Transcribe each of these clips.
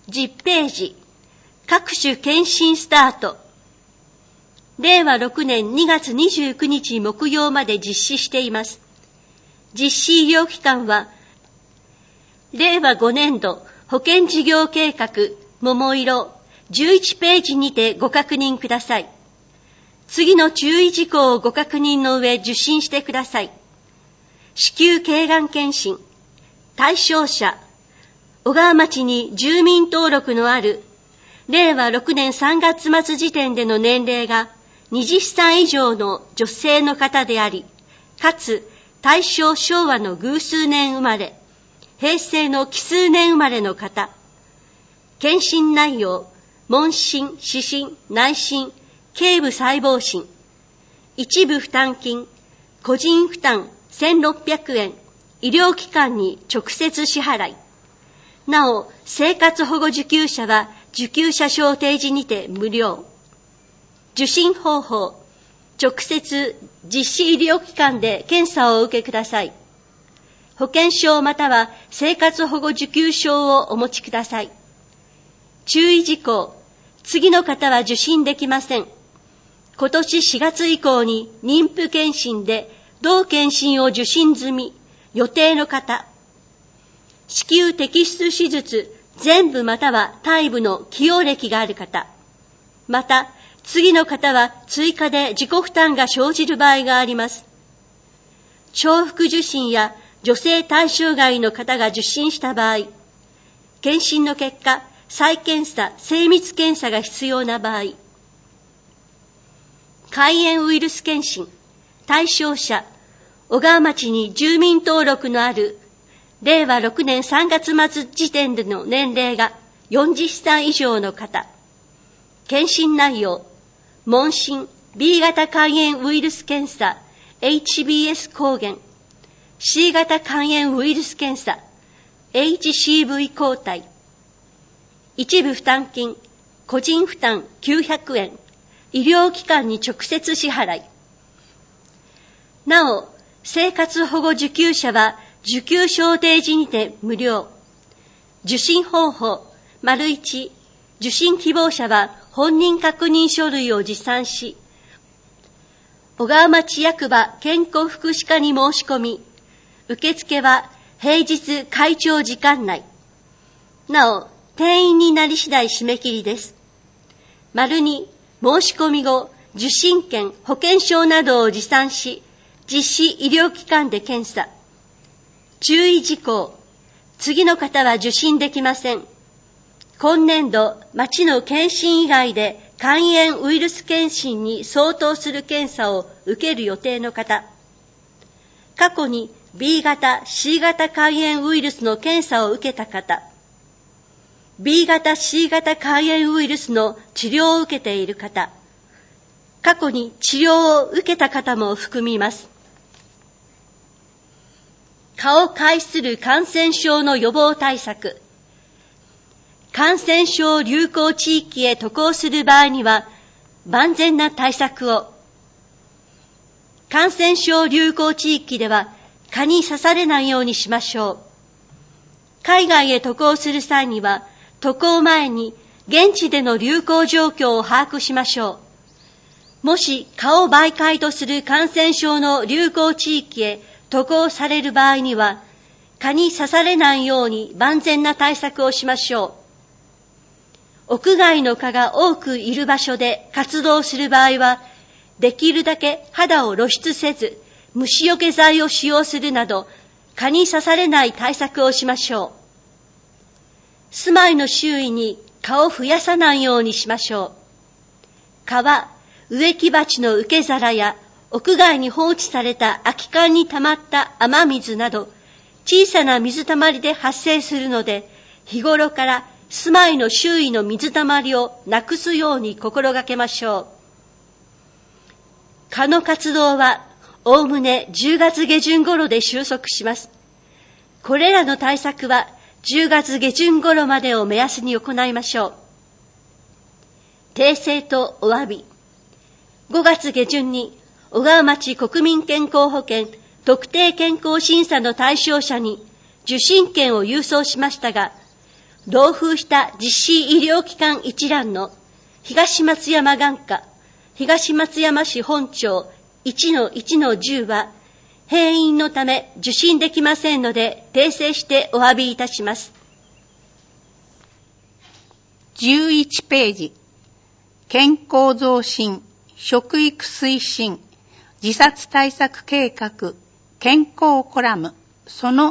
10ページ、各種検診スタート。令和6年2月29日木曜まで実施しています。実施医療機関は、令和5年度保険事業計画桃色11ページにてご確認ください。次の注意事項をご確認の上受診してください。子宮頸がん検診、対象者、小川町に住民登録のある、令和6年3月末時点での年齢が20歳以上の女性の方であり、かつ大正昭和の偶数年生まれ、平成の奇数年生まれの方。検診内容、問診、視診、内診、頸部細胞診。一部負担金、個人負担1600円、医療機関に直接支払い。なお、生活保護受給者は受給者証提示にて無料。受診方法、直接実施医療機関で検査をお受けください。保険証または生活保護受給証をお持ちください。注意事項、次の方は受診できません。今年4月以降に妊婦検診で同検診を受診済み、予定の方。子宮摘出手術全部または胎部の既往歴がある方。また、次の方は追加で自己負担が生じる場合があります。重複受診や女性対象外の方が受診した場合、検診の結果、再検査、精密検査が必要な場合、肝炎ウイルス検診、対象者、小川町に住民登録のある、令和6年3月末時点での年齢が40歳以上の方、検診内容、問診、B 型肝炎ウイルス検査、HBS 抗原、C 型肝炎ウイルス検査、HCV 抗体、一部負担金、個人負担900円、医療機関に直接支払い。なお、生活保護受給者は受給証提示にて無料。受診方法、1、受診希望者は本人確認書類を持参し、小川町役場健康福祉課に申し込み、受付は平日開庁時間内。なお、定員になり次第締め切りです。2、申し込み後、受診券、保険証などを持参し、実施医療機関で検査。注意事項、次の方は受診できません。今年度、町の検診以外で肝炎ウイルス検診に相当する検査を受ける予定の方。過去に B 型、C 型肝炎ウイルスの検査を受けた方。B 型、C 型肝炎ウイルスの治療を受けている方。過去に治療を受けた方も含みます。蚊を介する感染症の予防対策。感染症流行地域へ渡航する場合には、万全な対策を。感染症流行地域では、蚊に刺されないようにしましょう。海外へ渡航する際には、渡航前に現地での流行状況を把握しましょう。もし蚊を媒介とする感染症の流行地域へ渡航される場合には、蚊に刺されないように万全な対策をしましょう。屋外の蚊が多くいる場所で活動する場合は、できるだけ肌を露出せず、虫除け剤を使用するなど、蚊に刺されない対策をしましょう。住まいの周囲に蚊を増やさないようにしましょう。蚊は植木鉢の受け皿や屋外に放置された空き缶に溜まった雨水など小さな水たまりで発生するので、日頃から住まいの周囲の水たまりをなくすように心がけましょう。蚊の活動はおおむね10月下旬頃で収束します。これらの対策は10月下旬頃までを目安に行いましょう。訂正とお詫び。5月下旬に小川町国民健康保険特定健康審査の対象者に受診券を郵送しましたが、 同封した実施医療機関一覧の東松山眼科、東松山市本町 1-1-10 は、閉院のため受診できませんので、訂正してお詫びいたします。 11ページ。健康増進、食育推進、自殺対策計画、健康コラム、その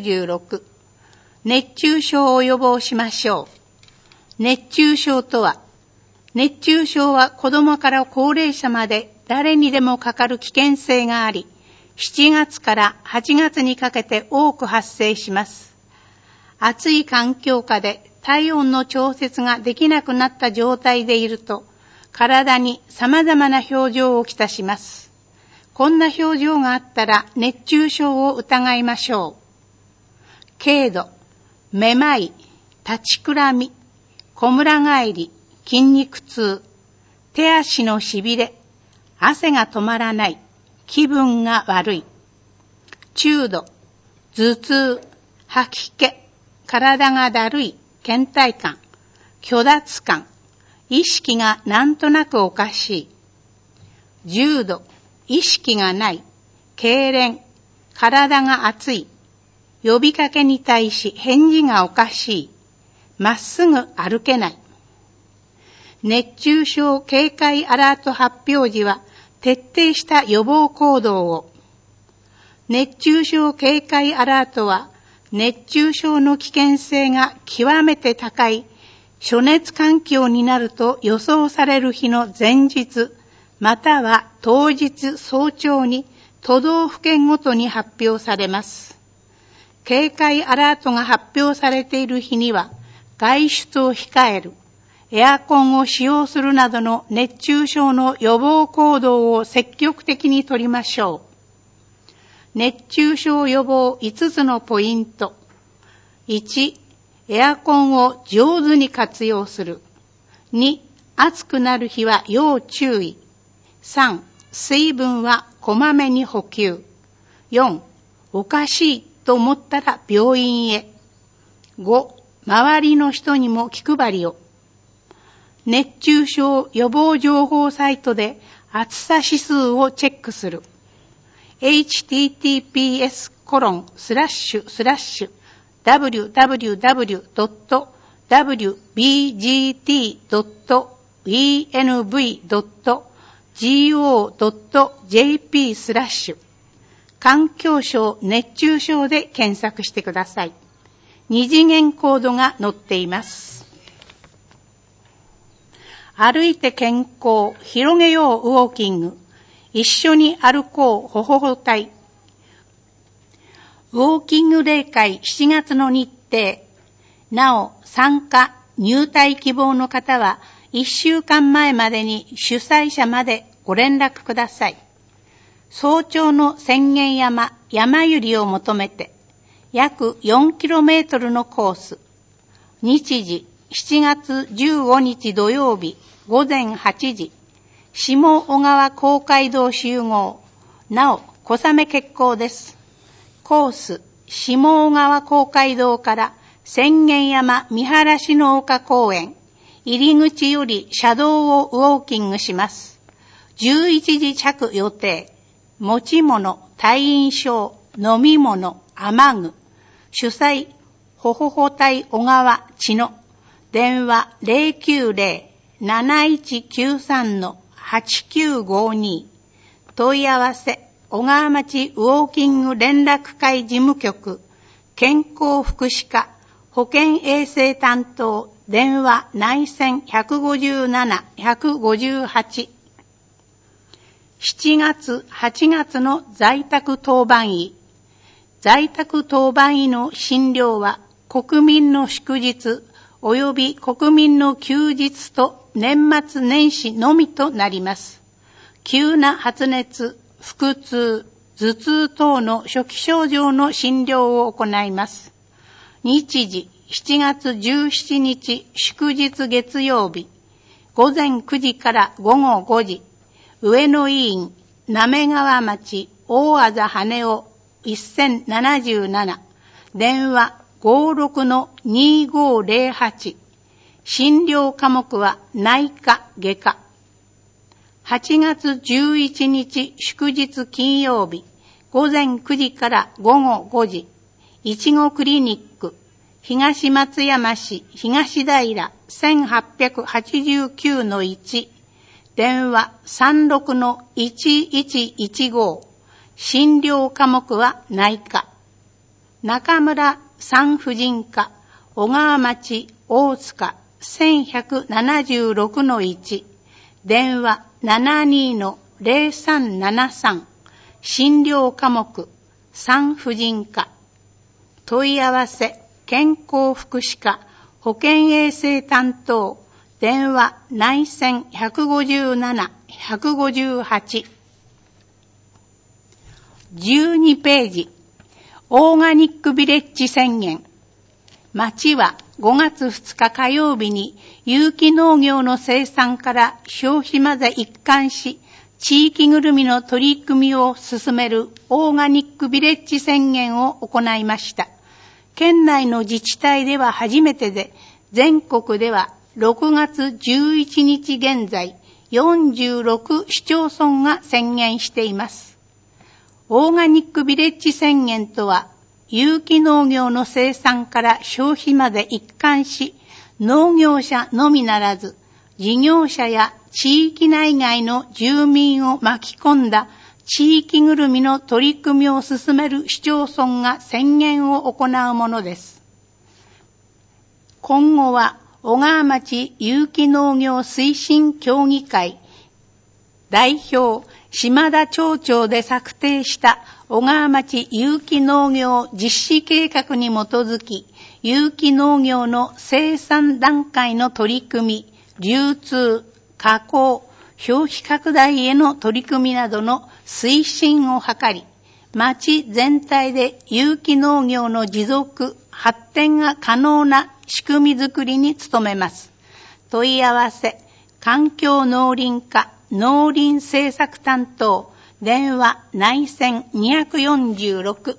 96。熱中症を予防しましょう。熱中症とは、熱中症は子供から高齢者まで誰にでもかかる危険性があり、7月から8月にかけて多く発生します。暑い環境下で体温の調節ができなくなった状態でいると、体に様々な症状をきたします。こんな症状があったら熱中症を疑いましょう。軽度、めまい、立ちくらみ、こむら返り、筋肉痛、手足のしびれ、汗が止まらない、気分が悪い。中度、頭痛、吐き気、体がだるい、倦怠感、虚脱感、意識がなんとなくおかしい。重度、意識がない、痙攣、体が熱い、呼びかけに対し返事がおかしい、まっすぐ歩けない。熱中症警戒アラート発表時は徹底した予防行動を。熱中症警戒アラートは熱中症の危険性が極めて高い暑熱環境になると予想される日の前日または当日早朝に都道府県ごとに発表されます。警戒アラートが発表されている日には外出を控える、エアコンを使用するなどの熱中症の予防行動を積極的に取りましょう。熱中症予防5つのポイント。1、エアコンを上手に活用する。2、暑くなる日は要注意。3、水分はこまめに補給。4、おかしいと思ったら病院へ。5、周りの人にも気配りを。熱中症予防情報サイトで暑さ指数をチェックする。https://www.wbgt.env.go.jp/ 環境省熱中症で検索してください。二次元コードが載っています。歩いて健康、広げようウォーキング。一緒に歩こうほほほ隊。ウォーキング例会7月の日程。なお、参加、入隊希望の方は1週間前までに主催者までご連絡ください。早朝の浅間山、山ゆりを求めて、約 4km のコース。日時、7月15日土曜日午前8時、下小川公会堂集合。なお、小雨決行です。コース、下小川公会堂から浅間山見晴らしの丘公園。入り口より車道をウォーキングします。11時着予定。持ち物、退院証、飲み物、雨具。主催、ほほほ隊小川千野。電話090-7193-8952。問い合わせ、小川町ウォーキング連絡会事務局、健康福祉課、保健衛生担当、電話内線157-158。7月、8月の在宅当番医。在宅当番医の診療は国民の祝日及び国民の休日と年末年始のみとなります。急な発熱、腹痛、頭痛等の初期症状の診療を行います。日時、7月17日祝日月曜日、午前9時から午後5時、上野医院、滑川町、大字羽尾1077、電話 56-2508。診療科目は内科、外科。8月11日祝日金曜日、午前9時から午後5時、いちごクリニック、東松山市東平 1889-1、電話 36-1115、診療科目は内科。中村産婦人科、小川町大塚 1176-1、電話 72-0373、診療科目産婦人科。問い合わせ健康福祉課保健衛生担当、電話内線157-158。12ページ。オーガニックビレッジ宣言。町は5月2日火曜日に有機農業の生産から消費まで一貫し、地域ぐるみの取り組みを進めるオーガニックビレッジ宣言を行いました。県内の自治体では初めてで、全国では6月11日現在、46市町村が宣言しています。オーガニックビレッジ宣言とは、有機農業の生産から消費まで一貫し、農業者のみならず、事業者や地域内外の住民を巻き込んだ地域ぐるみの取り組みを進める市町村が宣言を行うものです。今後は、小川町有機農業推進協議会代表島田町長で策定した小川町有機農業実施計画に基づき、有機農業の生産段階の取り組み、流通、加工、消費拡大への取り組みなどの推進を図り、町全体で有機農業の持続、発展が可能な仕組みづくりに努めます。問い合わせ、環境農林課農林政策担当、電話内線246。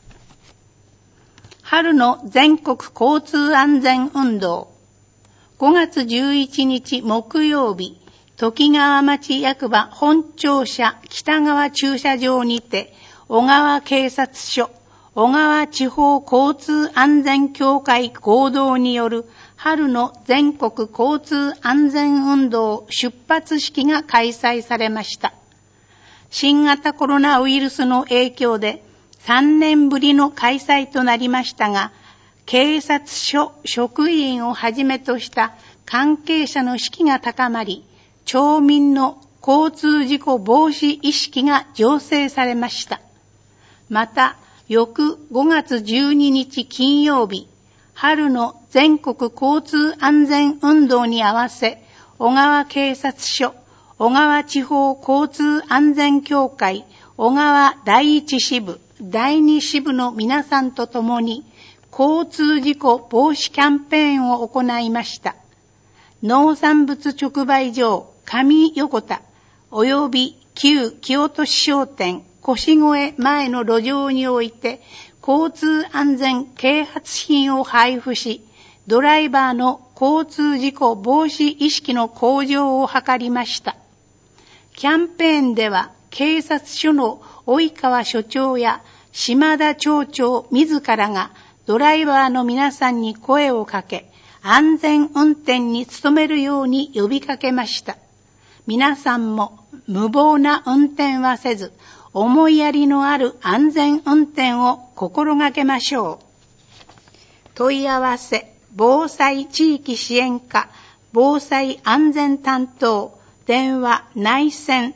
春の全国交通安全運動。5月11日木曜日、ときがわ町役場本庁舎北側駐車場にて、小川警察署、小川地方交通安全協会合同による春の全国交通安全運動出発式が開催されました。新型コロナウイルスの影響で3年ぶりの開催となりましたが、警察署職員をはじめとした関係者の士気が高まり、町民の交通事故防止意識が醸成されました。また、翌5月12日金曜日、春の全国交通安全運動に合わせ、小川警察署、小川地方交通安全協会、小川第一支部、第二支部の皆さんと共に、交通事故防止キャンペーンを行いました。農産物直売所、上横田、及び旧清都市商店、腰越前の路上において、交通安全啓発品を配布し、ドライバーの交通事故防止意識の向上を図りました。キャンペーンでは、警察署の及川署長や島田町長自らがドライバーの皆さんに声をかけ、安全運転に努めるように呼びかけました。皆さんも無謀な運転はせず、思いやりのある安全運転を心がけましょう。問い合わせ、防災地域支援課、防災安全担当、電話内線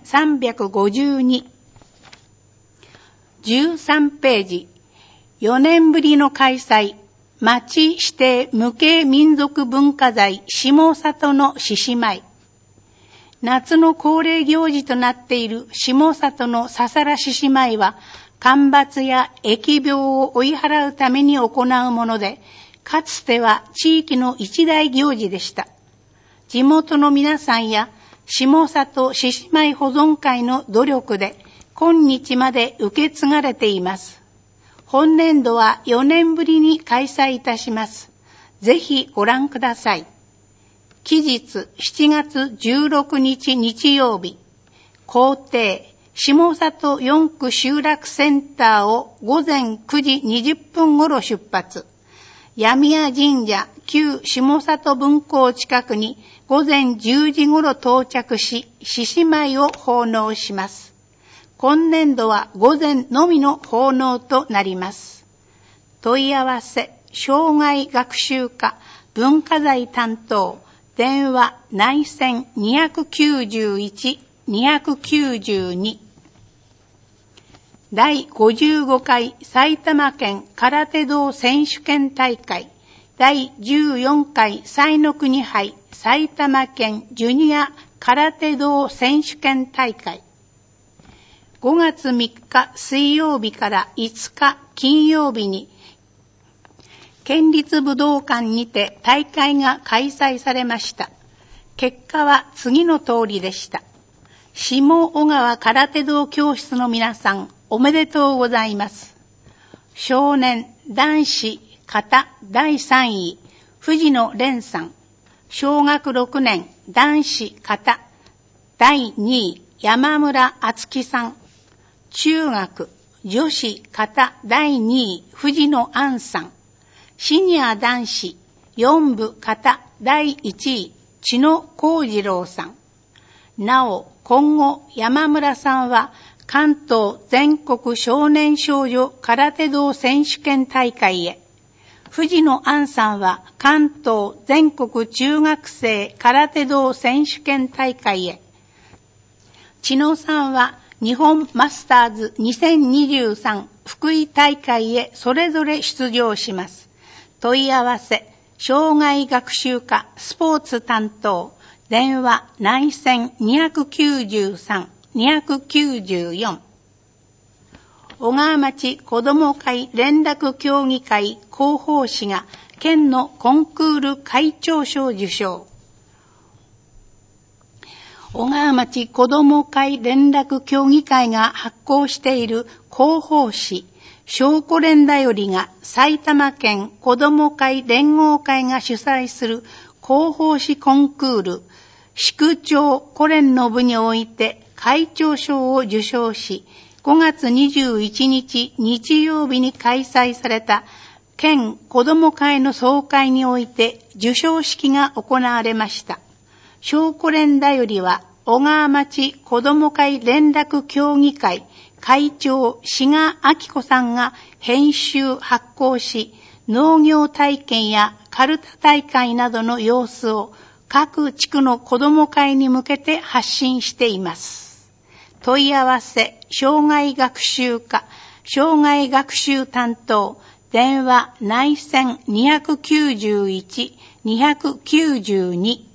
352。13ページ。4年ぶりの開催、町指定無形民族文化財下里の獅子舞。夏の恒例行事となっている下里のささら獅子舞は、干ばつや疫病を追い払うために行うもので、かつては地域の一大行事でした。地元の皆さんや下里獅子舞保存会の努力で、今日まで受け継がれています。 本年度は4年ぶりに開催いたします。ぜひご覧ください。期日7月16日日曜日、校庭下里4区集落センターを午前9時20分頃出発。闇屋神社旧下里分校近くに午前10時頃到着し、獅子舞を奉納します。今年度は午前のみの奉納となります。問い合わせ、障害学習課文化財担当、電話内線291-292。第55回埼玉県空手道選手権大会、第14回彩の国杯埼玉県ジュニア空手道選手権大会、5月3日水曜日から5日金曜日に県立武道館にて大会が開催されました。結果は次の通りでした。下小川空手道教室の皆さん、おめでとうございます。少年男子形第3位、藤野蓮さん。小学6年男子形第2位、山村敦樹さん。中学女子形第2位、藤野杏さん。シニア男子4部形第1位、千野幸次郎さん。なお、今後山村さんは関東全国少年少女空手道選手権大会へ、藤野杏さんは関東全国中学生空手道選手権大会へ、千野さんは日本マスターズ2023福井大会へそれぞれ出場します。問い合わせ、障害学習課スポーツ担当、電話内線293-294。小川町子ども会連絡協議会広報誌が県のコンクール会長賞受賞。小川町子ども会連絡協議会が発行している広報誌、小コレンだよりが埼玉県子ども会連合会が主催する広報誌コンクール、市区長コレンの部において会長賞を受賞し、5月21日日曜日に開催された県子ども会の総会において受賞式が行われました。小コレンだよりは小川町子ども会連絡協議会会長志賀明子さんが編集発行し、農業体験やカルタ大会などの様子を各地区の子ども会に向けて発信しています。問い合わせ、障害学習課、障害学習担当、電話内線291-292。